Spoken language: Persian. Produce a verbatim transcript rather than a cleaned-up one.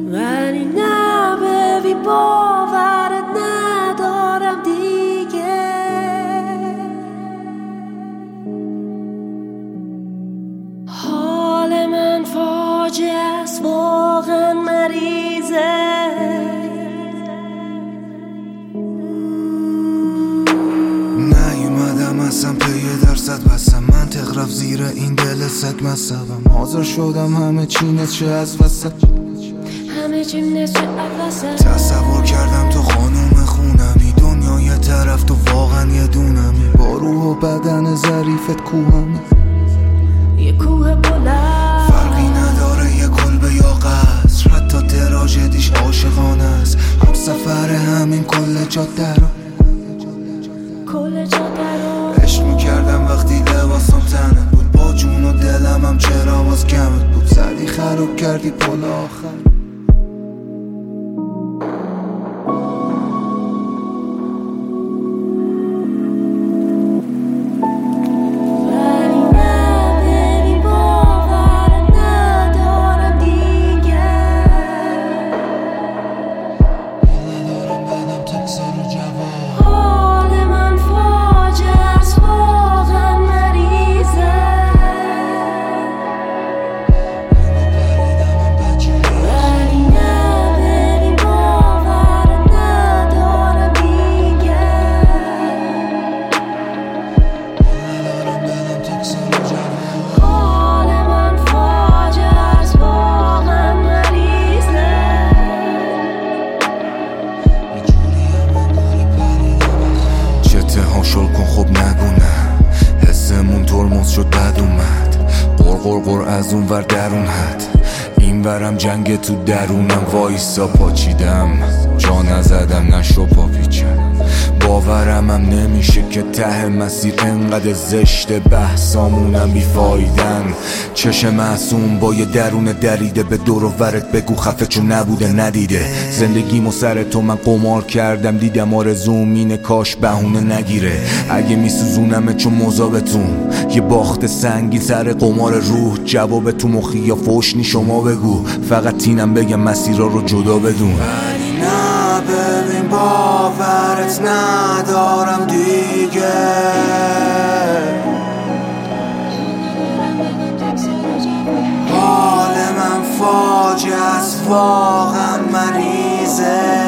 ولی نه ببی باورت ندارم دیگه. حال من فاجعه است، واقعا مریضه. نیومدم اصلا پی درصد بستم، منطق رفت زیر این دل سگ مصبم. حاضر شدم همه چی نشه از وسط، همه چیم نشه عوضه. تصور کردم تو خانوم خونمی، دنیای طرف تو واقعا یه دونمی. با روح و بدن ظریفت کوهمی، یه کوه بلند. فرقی نداره یه کلبه یا قصر، حتی تراژدیش عاشقانه است. هم سفر همین کل جاده رو کل جاده رو عشق میکردم وقتی لباسم تنت بود، با جون و دلم هم چرا باز کمت بود. زدی خراب کردی پل آخر. شل کن خب نگو نه، حسمون ترمز شد بد اومد. قر قر قر از اون ور درون حد، این ورم جنگ تو درونم. وایسا پاچیدم جا نزدم نشو پاپیچم. باورم هم نمیشه که ته مسیر انقدر زشته، بحثامونم بیفایدن. چشم معصوم با یه درون دریده، به دور و ورت بگو خفه چون نبوده ندیده. زندگیمو سر تو من قمار کردم، دیدم آرزوم اینه کاش بهونه نگیره. اگه میسوزونمه چون مذابتون، یه باخت سنگین سر قمار روح. جواب تو مخی یا فوشنی شما بگو، فقط تینم بگم مسیرها رو جدا بدون. ولی نه ببین باورت ندارم دیگه. حال من فاجعه است، واقعا مریضه.